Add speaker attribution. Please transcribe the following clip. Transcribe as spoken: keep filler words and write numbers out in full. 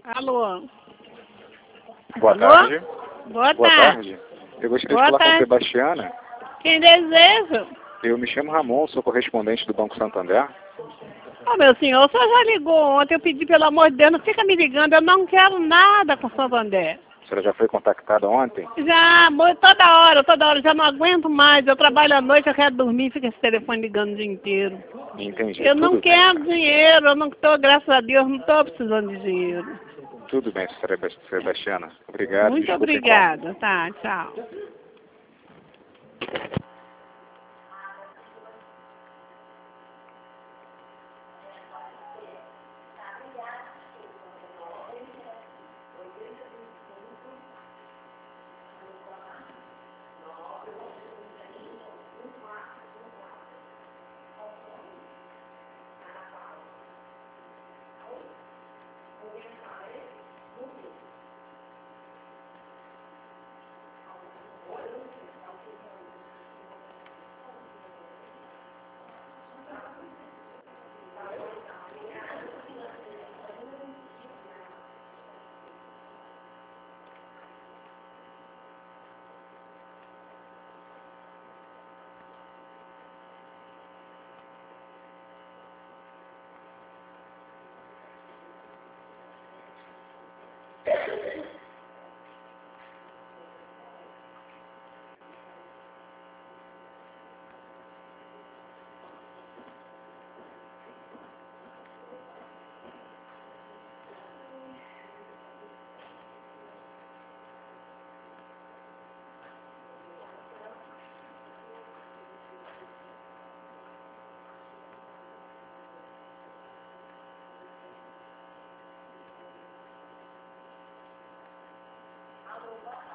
Speaker 1: Alô?
Speaker 2: Boa
Speaker 1: Alô?
Speaker 2: tarde.
Speaker 1: Boa,
Speaker 2: Boa
Speaker 1: tarde.
Speaker 2: tarde. Eu gostaria
Speaker 1: Boa
Speaker 2: de falar
Speaker 1: tarde.
Speaker 2: com Sebastiana.
Speaker 1: Quem deseja?
Speaker 2: Eu me chamo Ramon, sou correspondente do Banco Santander.
Speaker 1: Ô, meu senhor, o senhor já ligou ontem, eu pedi, pelo amor de Deus, não fica me ligando, eu não quero nada com Santander.
Speaker 2: A senhora já foi contactada ontem?
Speaker 1: Já, mo- toda hora, toda hora, já não aguento mais, eu trabalho à noite, eu quero dormir, fica esse telefone ligando o dia inteiro.
Speaker 2: Entendi.
Speaker 1: Eu não
Speaker 2: Tudo
Speaker 1: quero
Speaker 2: bem.
Speaker 1: dinheiro, eu não estou, graças a Deus, não estou precisando de dinheiro.
Speaker 2: Tudo bem, senhora Sebastiana. Obrigado.
Speaker 1: Muito
Speaker 2: Desculpe o
Speaker 1: obrigada, tá, tchau.
Speaker 3: Alô, boa tarde.